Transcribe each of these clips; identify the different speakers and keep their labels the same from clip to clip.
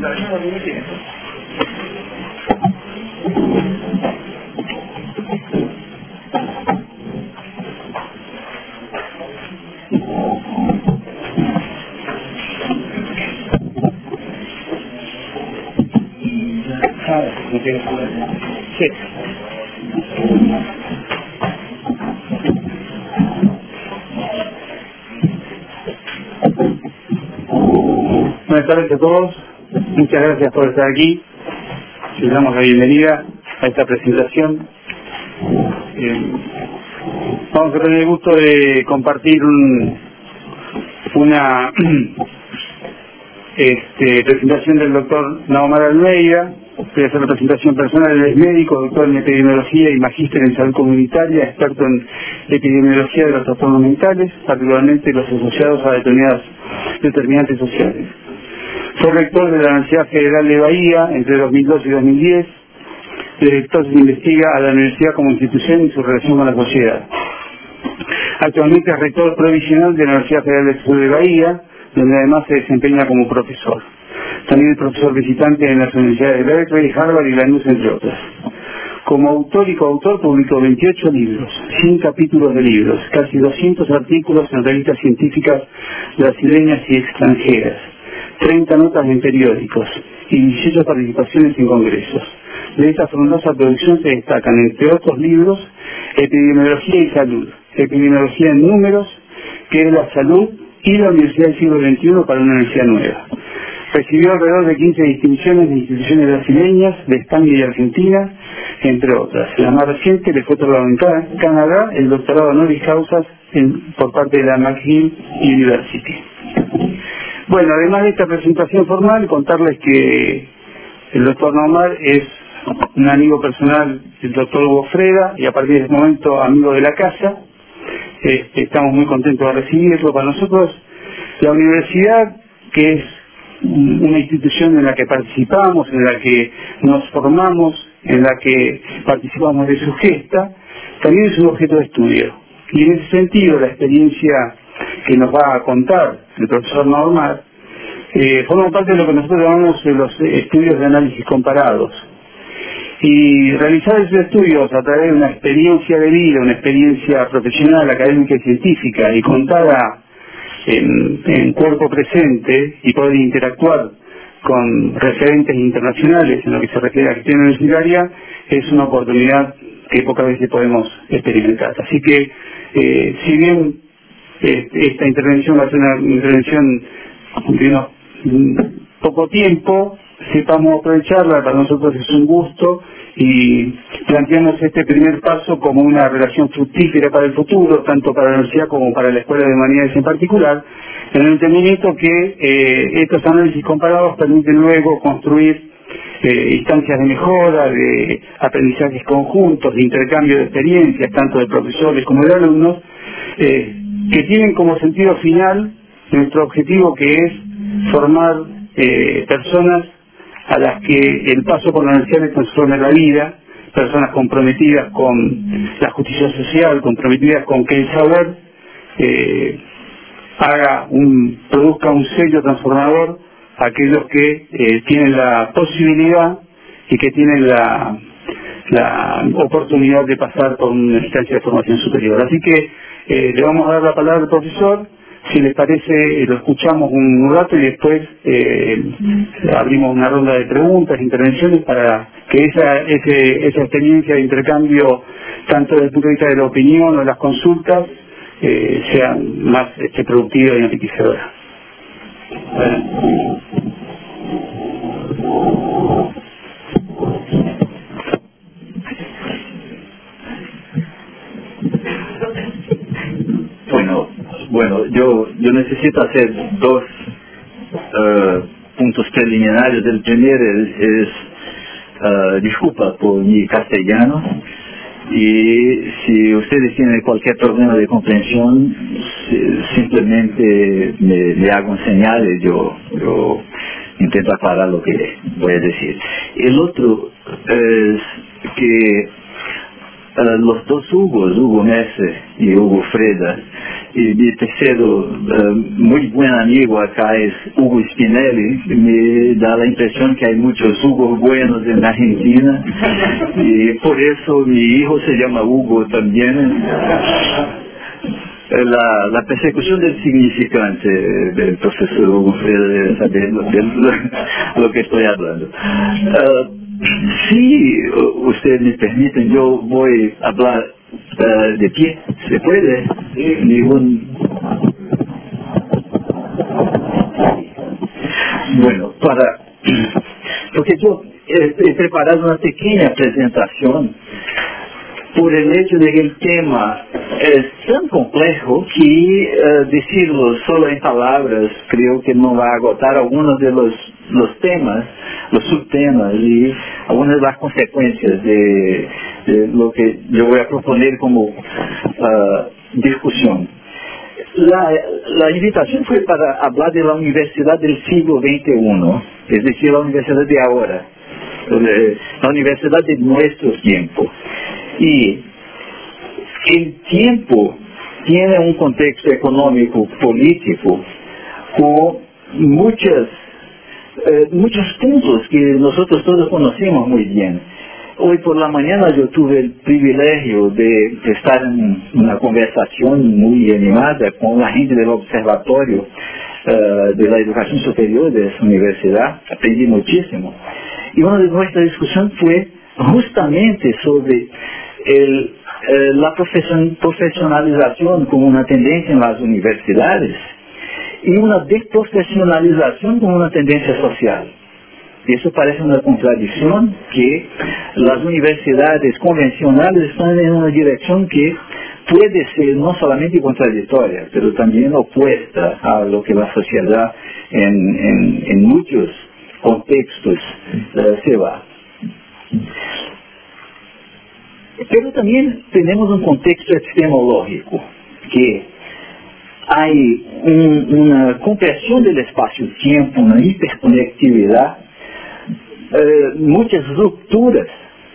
Speaker 1: Sí. Buenas tardes a todos, muchas gracias por estar aquí. Les damos la bienvenida a esta presentación. Vamos a tener el gusto de compartir una presentación del doctor Naomar Almeida. Voy a hacer la presentación personal. Él es médico, doctor en epidemiología y magíster en salud comunitaria, experto en epidemiología de los trastornos mentales, particularmente los asociados a determinantes sociales. Fue rector de la Universidad Federal de Bahía entre 2002 y 2010. Director se investiga a la universidad como institución y su relación con la sociedad. Actualmente es rector provisional de la Universidad Federal del Sur de Bahía, donde además se desempeña como profesor. También es profesor visitante en las universidades de Berkeley, Harvard y Lanús, entre otras. Como autor y coautor publicó 28 libros, 100 capítulos de libros, casi 200 artículos en revistas científicas brasileñas y extranjeras, 30 notas en periódicos y 18 participaciones en congresos. De esta frondosa producción se destacan, entre otros libros, Epidemiología y Salud, Epidemiología en Números, que es la salud, y la Universidad del siglo XXI para una universidad nueva. Recibió alrededor de 15 distinciones de instituciones brasileñas, de España y Argentina, entre otras. La más reciente le fue otorgado en Canadá el doctorado honoris causa por parte de la McGill University. Bueno, además de esta presentación formal, contarles que el doctor Naomar es un amigo personal del doctor Hugo Freda y a partir de este momento amigo de la casa. Estamos muy contentos de recibirlo. Para nosotros, la universidad, que es una institución en la que participamos, en la que nos formamos, en la que participamos de su gesta, también es un objeto de estudio. Y en ese sentido, la experiencia que nos va a contar el profesor Naomar forma parte de lo que nosotros llamamos los estudios de análisis comparados. Y realizar esos estudios a través de una experiencia de vida, una experiencia profesional, académica y científica, y contada en cuerpo presente, y poder interactuar con referentes internacionales en lo que se refiere a la gestión universitaria, es una oportunidad que pocas veces podemos experimentar. Así que, si bien esta intervención va a ser una intervención de poco tiempo, sepamos aprovecharla. Para nosotros es un gusto y planteamos este primer paso como una relación fructífera para el futuro, tanto para la universidad como para la Escuela de Humanidades en particular, en el entendimiento que estos análisis comparados permiten luego construir instancias de mejora, de aprendizajes conjuntos, de intercambio de experiencias, tanto de profesores como de alumnos, que tienen como sentido final nuestro objetivo, que es formar personas a las que el paso por la universidad les transforme la vida, personas comprometidas con la justicia social, comprometidas con que el saber produzca un sello transformador a aquellos que tienen la posibilidad y que tienen la oportunidad de pasar por una instancia de formación superior. Así que le vamos a dar la palabra al profesor. Si les parece, lo escuchamos un rato y después abrimos una ronda de preguntas, intervenciones, para que esa experiencia de intercambio, tanto desde el punto de vista de la opinión o de las consultas, sea más productiva y enriquecedora.
Speaker 2: Bueno, yo necesito hacer dos puntos preliminares. El primero es disculpa por mi castellano, y si ustedes tienen cualquier problema de comprensión, simplemente me hagan señales, yo intento aclarar lo que voy a decir. El otro es que los dos Hugos, Hugo Messe y Hugo Freda, y mi tercero muy buen amigo acá es Hugo Spinelli. Me da la impresión que hay muchos Hugos buenos en Argentina y por eso mi hijo se llama Hugo también. La persecución del significante del profesor Hugo debe saber lo que estoy hablando. Si ustedes me permiten, yo voy a hablar de pie. ¿Se puede? Bueno, porque yo he preparado una pequeña presentación por el hecho de que el tema es tan complejo que decirlo solo en palabras creo que no va a agotar algunos de los temas, los subtemas y algunas de las consecuencias de lo que yo voy a proponer como discusión. La invitación fue para hablar de la universidad del siglo XXI, es decir, la universidad de ahora, la universidad de nuestro tiempo. Y el tiempo tiene un contexto económico, político, con muchos puntos que nosotros todos conocemos muy bien. Hoy por la mañana yo tuve el privilegio de estar en una conversación muy animada con la gente del observatorio de la educación superior de esa universidad. Aprendí muchísimo. Y una de nuestras discusiones fue justamente sobre la profesionalización como una tendencia en las universidades y una desprofesionalización como una tendencia social. Eso parece una contradicción, que las universidades convencionales están en una dirección que puede ser no solamente contradictoria, pero también opuesta a lo que la sociedad en muchos contextos se va. Pero también tenemos un contexto epistemológico, que hay una compresión del espacio-tiempo, una hiperconectividad, muchas rupturas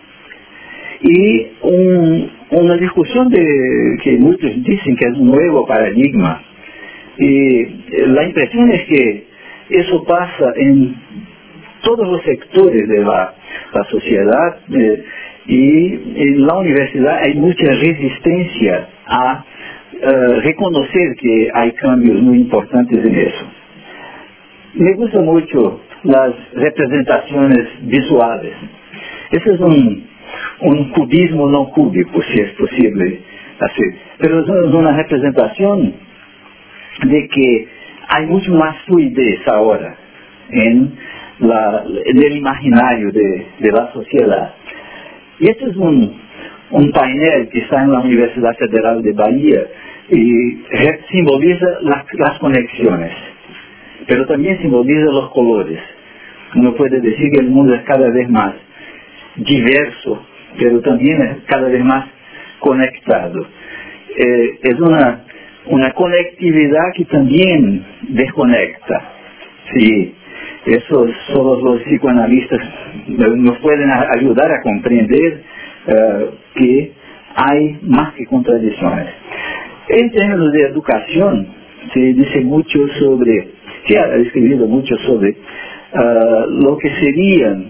Speaker 2: y una discusión que muchos dicen que es un nuevo paradigma. Y la impresión es que eso pasa en todos los sectores de la sociedad y en la universidad hay mucha resistencia a reconocer que hay cambios muy importantes en eso. Me gustan mucho las representaciones visuales. Ese es un cubismo no cúbico, si es posible así. Pero es una representación de que hay mucho más fluidez ahora en el imaginario de la sociedad. Y este es un panel que está en la Universidad Federal de Bahía y simboliza las conexiones, pero también simboliza los colores. Uno puede decir que el mundo es cada vez más diverso, pero también es cada vez más conectado. Es una conectividad que también desconecta. Sí, eso solo los psicoanalistas nos pueden ayudar a comprender que hay más que contradicciones. En términos de educación, se dice mucho se ha escrito mucho sobre lo que serían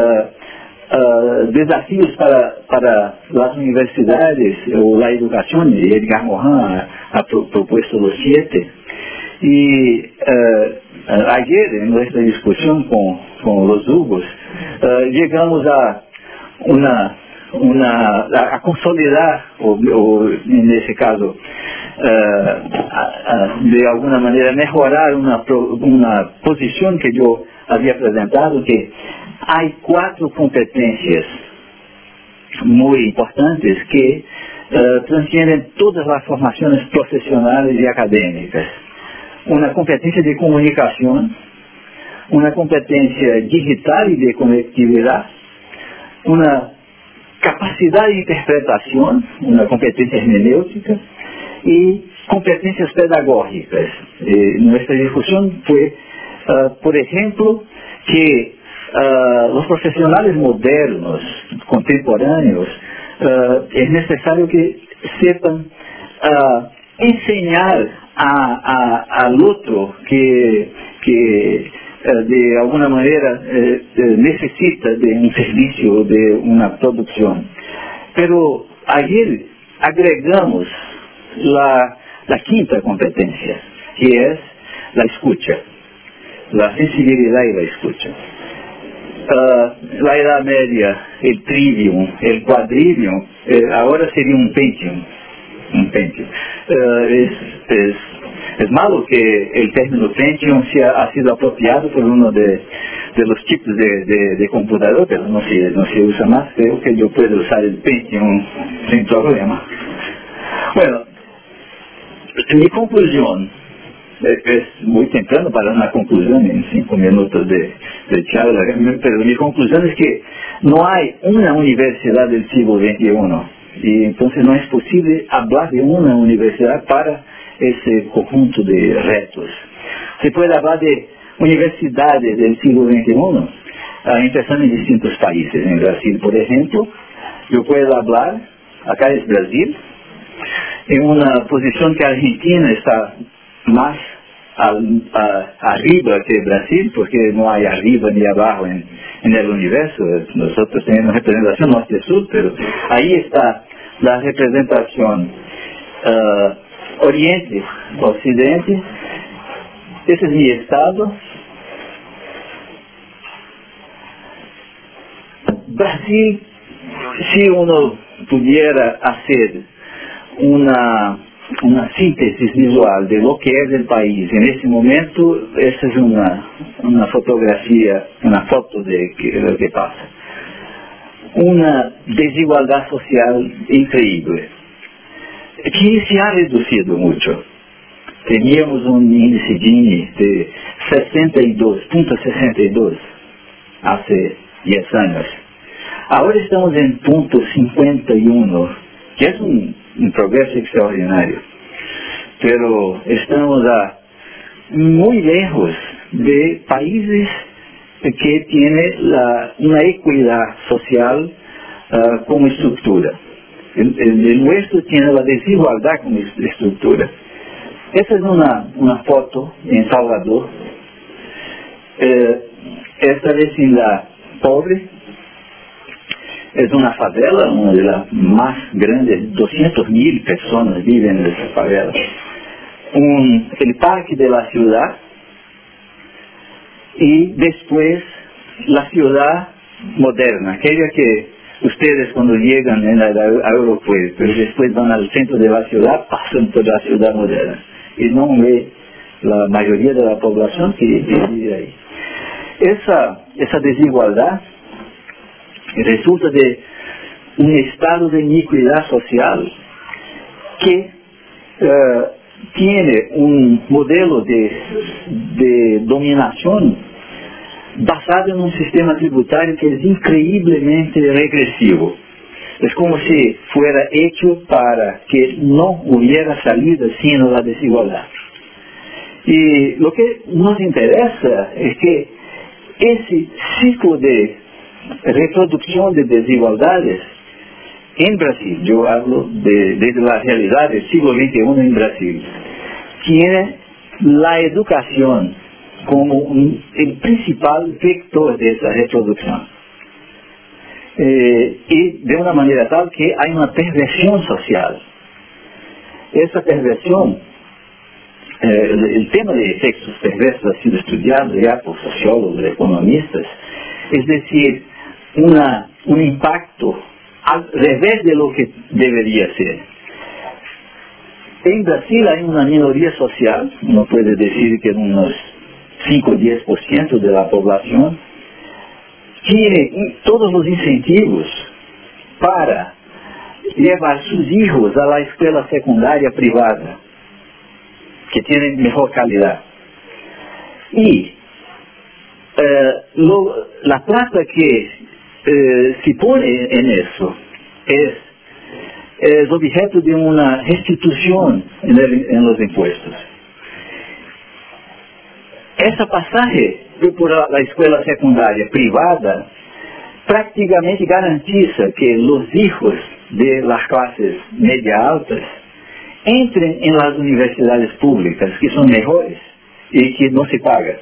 Speaker 2: desafíos para las universidades o la educación, y Edgar Morin ha propuesto los 7. Y ayer en nuestra discusión con los Hugos, llegamos a a consolidar, o en ese caso, de alguna manera mejorar una posición que yo había presentado, que hay 4 competencias muy importantes que trascienden todas las formaciones profesionales y académicas. Una competencia de comunicación, una competencia digital y de conectividad, una capacidad de interpretación, una competencia hermenéutica y competencias pedagógicas. Nuestra discusión fue, por ejemplo, que los profesionales modernos, contemporáneos, es necesario que sepan enseñar al otro que de alguna manera necesita de un servicio, de una producción. Pero ayer agregamos la quinta competencia, que es la escucha, la sensibilidad y la escucha. La Edad Media, el trivium, el quadrivium, ahora sería un pentium. Es malo que el término Pentium ha sido apropiado por uno de los tipos de computador, pero no se usa más. Creo que yo puedo usar el Pentium sin problema. Bueno, mi conclusión, es muy temprano para una conclusión en 5 minutos de charla, pero mi conclusión es que no hay una universidad del siglo XXI, y entonces no es posible hablar de una universidad para ese conjunto de retos. Se puede hablar de universidades del siglo XXI, empezando en distintos países. En Brasil, por ejemplo, yo puedo hablar, acá es Brasil, en una posición que Argentina está más arriba que Brasil, porque no hay arriba ni abajo en el universo. Nosotros tenemos representación norte-sur, pero ahí está la representación oriente-occidente. Ese es mi estado. Brasil, si uno pudiera hacer una síntesis visual de lo que es el país en este momento, esa es una fotografía, una foto de lo que pasa. Una desigualdad social increíble, que se ha reducido mucho. Teníamos un índice Gini de 62.62 hace 10 años. Ahora estamos en punto 51, que es un progreso extraordinario. Pero estamos muy lejos de países que tienen una equidad social como estructura. El nuestro tiene la desigualdad como estructura. Esta es una foto en Salvador. Esta vecindad pobre es una favela, una de las más grandes, 200.000 personas viven en esa favela. El parque de la ciudad, y después la ciudad moderna, aquella que ustedes cuando llegan en el aeropuerto y después van al centro de la ciudad, pasan por la ciudad moderna y no ve la mayoría de la población que vive ahí. Esa desigualdad resulta de un estado de iniquidad social que tiene un modelo de dominación basado en un sistema tributario que es increíblemente regresivo. Es como si fuera hecho para que no hubiera salida sino la desigualdad. Y lo que nos interesa es que ese ciclo de reproducción de desigualdades en Brasil, yo hablo de la realidad del siglo XXI en Brasil, tiene la educación como el principal vector de esa reproducción. Y de una manera tal que hay una perversión social. Esa perversión, el tema de efectos perversos ha sido estudiado ya por sociólogos, economistas, es decir, un impacto al revés de lo que debería ser. En Brasil hay una minoría social, uno puede decir que unos 5 o 10% de la población tiene todos los incentivos para llevar sus hijos a la escuela secundaria privada, que tienen mejor calidad. Y la plata que se pone en eso es objeto de una restitución en los impuestos. Ese pasaje por la escuela secundaria privada prácticamente garantiza que los hijos de las clases media altas entren en las universidades públicas, que son mejores y que no se pagan.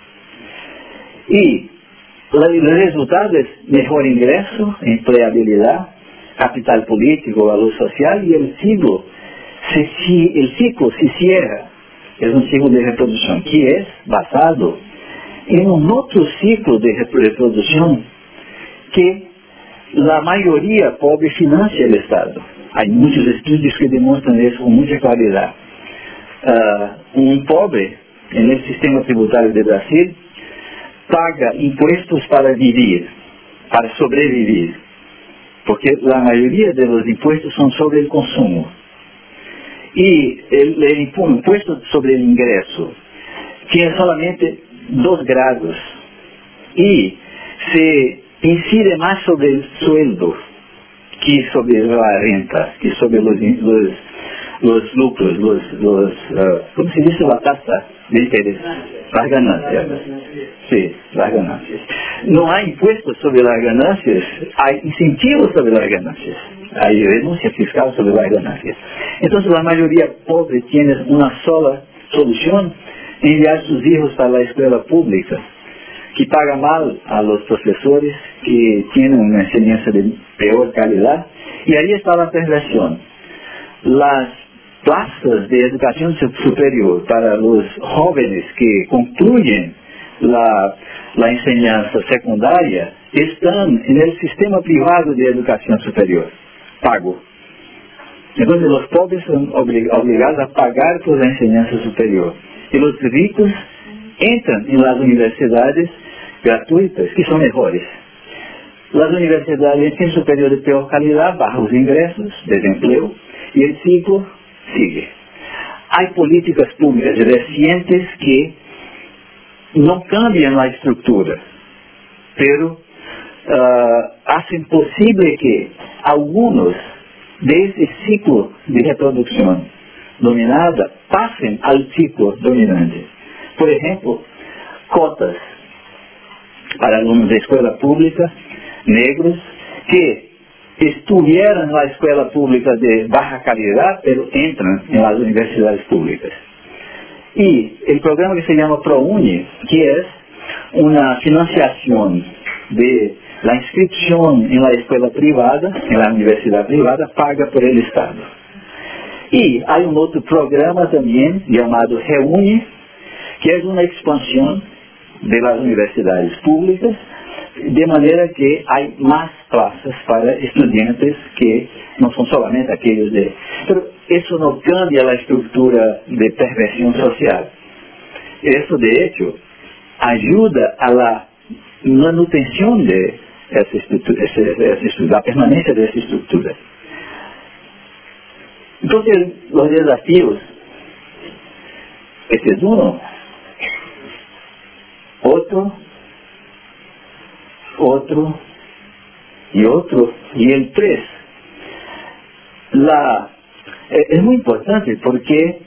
Speaker 2: Y el resultado es mejor ingreso, empleabilidad, capital político, valor social, y el ciclo se cierra. Es un ciclo de reproducción que es basado en un otro ciclo de reproducción que la mayoría pobre financia el Estado. Hay muchos estudios que demuestran eso con mucha claridad. Un pobre en el sistema tributario de Brasil paga impuestos para vivir, para sobrevivir, porque la mayoría de los impuestos son sobre el consumo. Y el impuesto sobre el ingreso tiene solamente 2 grados y se incide más sobre el sueldo que sobre la renta, que sobre los lucros, ¿cómo se dice la tasa de interés? Las ganancias. Sí, las ganancias. No hay impuestos sobre las ganancias, hay incentivos sobre las ganancias. Hay renuncia fiscal sobre las ganancias. Entonces la mayoría pobre tiene una sola solución: enviar sus hijos para la escuela pública, que paga mal a los profesores, que tienen una enseñanza de peor calidad. Y ahí está la perversión. Las plazas de educación superior para los jóvenes que concluyen la enseñanza secundaria están en el sistema privado de educación superior, pago. Entonces los pobres son obligados a pagar por la enseñanza superior. Y los ricos entran en las universidades gratuitas, que son mejores. Las universidades en superior de peor calidad, bajos ingresos, desempleo, y el ciclo sigue. Hay políticas públicas recientes que no cambian la estructura, pero hacen posible que algunos de ese ciclo de reproducción dominada pasen al ciclo dominante. Por ejemplo, cotas para alumnos de escuela pública negros que estuvieran en la escuela pública de baja calidad, pero entran en las universidades públicas. Y el programa que se llama ProUni, que es una financiación de la inscripción en la escuela privada, en la universidad privada, paga por el Estado. Y hay un otro programa también llamado Reúne, que es una expansión de las universidades públicas, de manera que hay más plazas para estudiantes que no son solamente aquellos de... Pero eso no cambia la estructura de perversión social. Eso, de hecho, ayuda a la manutención de esa estructura, la permanencia de esa estructura. Entonces, los desafíos, este es uno, otro, y el 3. Es muy importante porque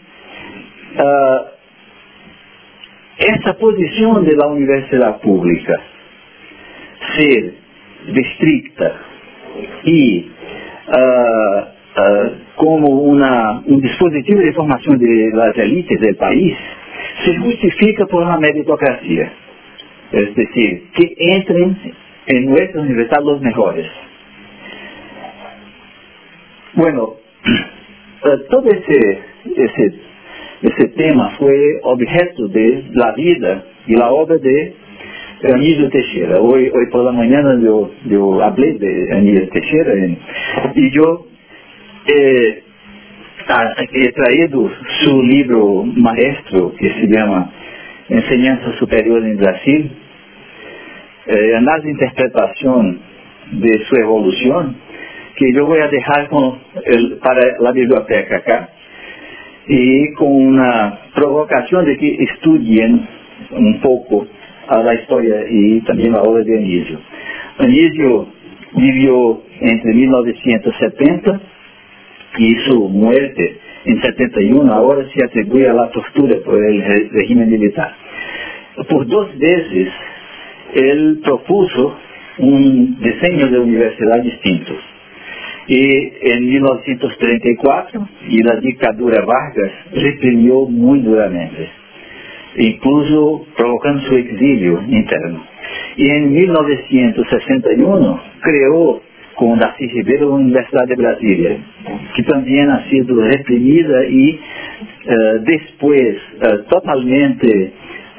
Speaker 2: esta posición de la universidad pública, ser restricta y como un dispositivo de formación de las élites del país, se justifica por la meritocracia. Es decir, que entren en nuestra universidad los mejores. Bueno, todo ese tema fue objeto de la vida y la obra de Anísio Teixeira. Hoy por la mañana yo hablé de Anísio Teixeira y yo he traído su libro maestro que se llama Enseñanza Superior en Brasil, análisis e interpretación de su evolución, que yo voy a dejar para la biblioteca acá, y con una provocación de que estudien un poco a la historia y también la obra de Anísio. Anísio vivió entre 1970 y su muerte en 71 ahora se atribuye a la tortura por el régimen militar. Por 2 veces él propuso un diseño de universidad distinto. Y en 1934, y la dictadura Vargas reprimió muy duramente, incluso provocando su exilio interno. Y en 1961 creó con Darcy Ribeiro la Universidad de Brasilia, que también ha sido reprimida y después totalmente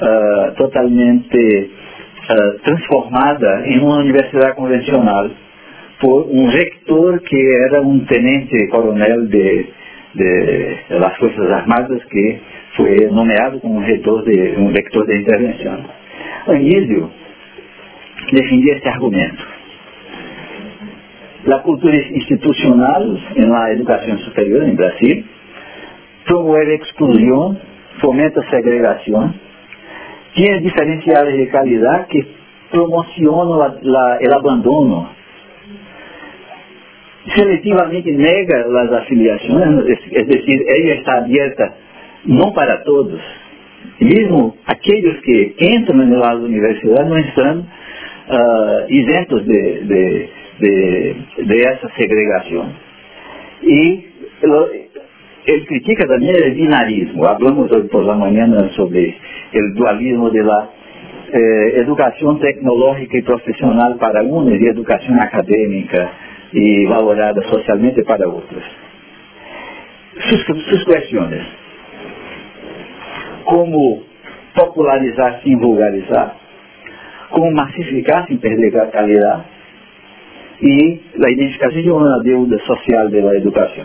Speaker 2: transformada en una universidad convencional por un rector que era un teniente coronel de las Fuerzas Armadas, que fue nomeado como un rector de intervención. Anísio defendía este argumento. La cultura institucional en la educación superior en Brasil promueve exclusión, fomenta segregación, tiene diferenciales de calidad que promocionan el abandono, selectivamente nega las afiliaciones, es decir, ella está abierta no para todos. Mismo aquellos que entran en la universidad no están isentos de esa segregación. Y él critica también el binarismo. Hablamos hoy por la mañana sobre el dualismo de la educación tecnológica y profesional para unos y educación académica y valorada socialmente para otros. Sus cuestiones: cómo popularizar sin vulgarizar, cómo masificar sin perder calidad, y la identificación de una deuda social de la educación.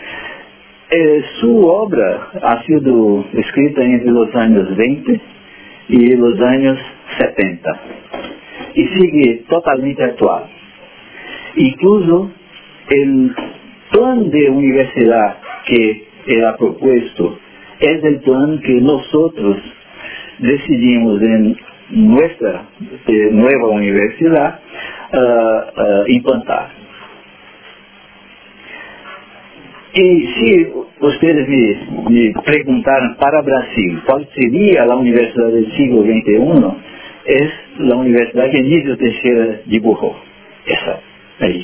Speaker 2: Su obra ha sido escrita entre los años 20 y los años 70 y sigue totalmente actual. Incluso el plan de universidad que él ha propuesto es el plan que nosotros decidimos en nuestra nueva universidad implantar. Y si ustedes me preguntaran para Brasil cuál sería la universidad del siglo XXI, es la universidad que Anísio Teixeira dibujó. Esa, ahí.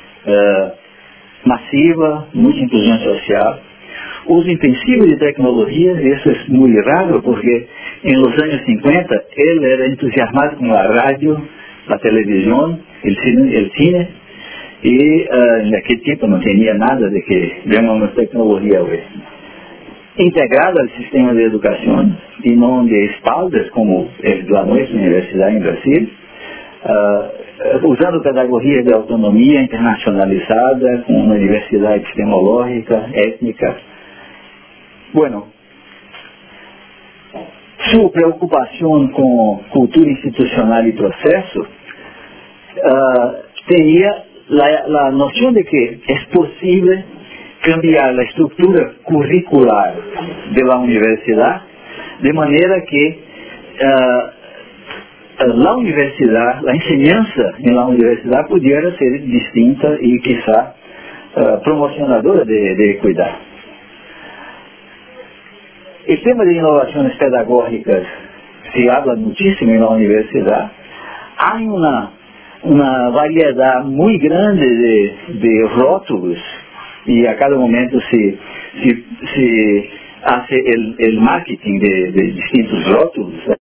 Speaker 2: Masiva, mucha inclusión social, uso intensivo de tecnologías, y eso es muy raro porque en los años 50 él era entusiasmado con la radio, la televisión, el cine, y en aquel tiempo no tenía nada de que llamamos tecnología hoy. Integrada al sistema de educación y no de espaldas como es la nuestra universidad en Brasil, usando pedagogía de autonomía internacionalizada, con una diversidad epistemológica, étnica. Bueno, su preocupación con cultura institucional y proceso tenía la noción de que es posible cambiar la estructura curricular de la universidad de manera que la universidad, la enseñanza en la universidad pudiera ser distinta y quizá promocionadora de equidad. El tema de innovaciones pedagógicas se habla muchísimo en la universidad. Hay una variedad muy grande de rótulos y a cada momento se hace el marketing de distintos rótulos.